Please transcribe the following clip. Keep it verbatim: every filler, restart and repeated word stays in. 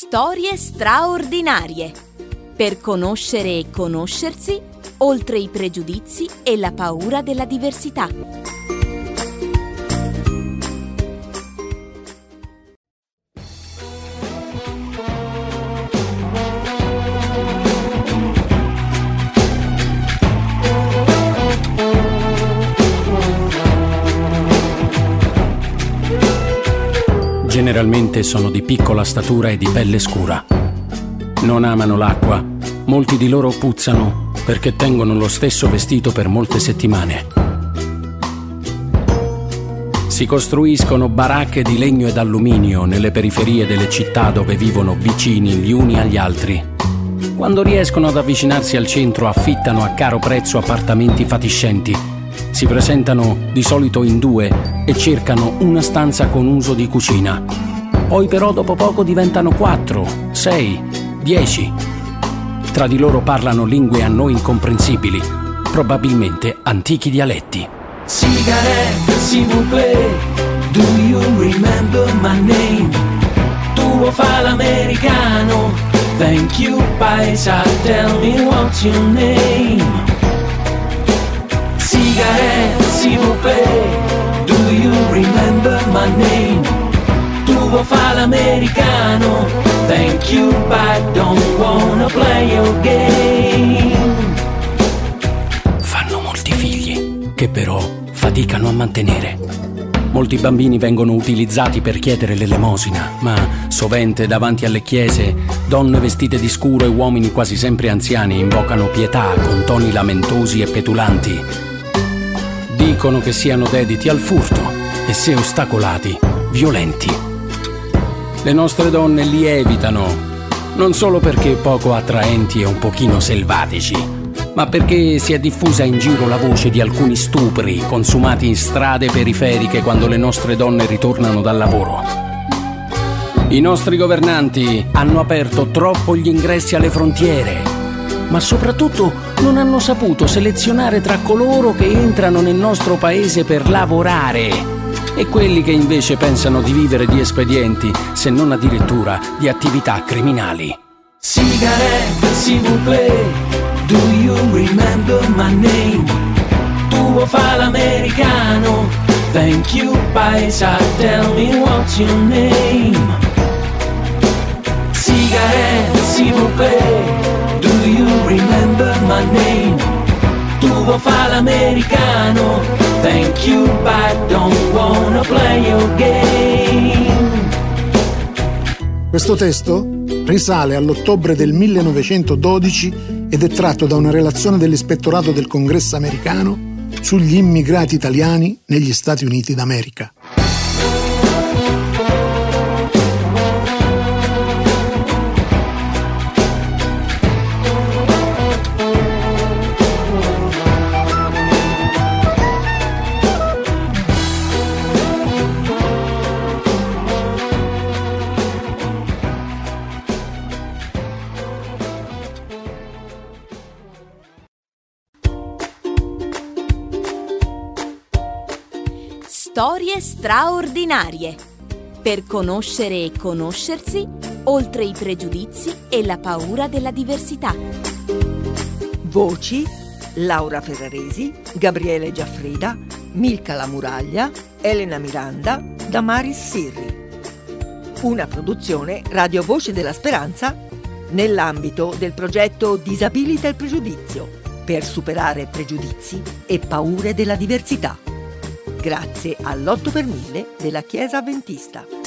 Storie straordinarie. Per conoscere e conoscersi, oltre i pregiudizi e la paura della diversità. Generalmente sono di piccola statura e di pelle scura. Non amano l'acqua. Molti di loro puzzano perché tengono lo stesso vestito per molte settimane. Si costruiscono baracche di legno ed alluminio nelle periferie delle città dove vivono vicini gli uni agli altri. Quando riescono ad avvicinarsi al centro, affittano a caro prezzo appartamenti fatiscenti. Si presentano di solito in due e cercano una stanza con uso di cucina. Poi però dopo poco diventano quattro, sei, dieci. Tra di loro parlano lingue a noi incomprensibili, probabilmente antichi dialetti. Cigarette, s'il vous plaît, do you remember my name? Tuo fa l'americano, thank you paesa, tell me what's your name? Cigarette, s'il vous plaît, do you remember my name? Tuo fa l'americano, thank you but don't wanna play your game. Fanno molti figli, che però faticano a mantenere. Molti bambini vengono utilizzati per chiedere l'elemosina, ma sovente davanti alle chiese donne vestite di scuro e uomini quasi sempre anziani invocano pietà con toni lamentosi e petulanti. Dicono che siano dediti al furto e, se ostacolati, violenti. Le nostre donne li evitano, non solo perché poco attraenti e un pochino selvatici, ma perché si è diffusa in giro la voce di alcuni stupri consumati in strade periferiche quando le nostre donne ritornano dal lavoro. I nostri governanti hanno aperto troppo gli ingressi alle frontiere, ma soprattutto non hanno saputo selezionare tra coloro che entrano nel nostro paese per lavorare e quelli che invece pensano di vivere di espedienti, se non addirittura di attività criminali. Cigarette, s'il vous plaît, do you remember my name? Tuo fa l'americano, thank you paesa, tell me what's your name? Cigarette, s'il vous plaît, do you remember my name? Tuo fa l'americano, thank you but don't wanna play your game. Questo testo risale all'ottobre del millenovecentododici ed è tratto da una relazione dell'Ispettorato del Congresso americano sugli immigrati italiani negli Stati Uniti d'America. Storie straordinarie. Per conoscere e conoscersi, oltre i pregiudizi e la paura della diversità. Voci: Laura Ferraresi, Gabriele Giaffrida, Milka La Muraglia, Elena Miranda, Damaris Sirri. Una produzione Radio Voce della Speranza nell'ambito del progetto Disabilita il pregiudizio per superare pregiudizi e paure della diversità. Grazie all'otto per mille della Chiesa Adventista.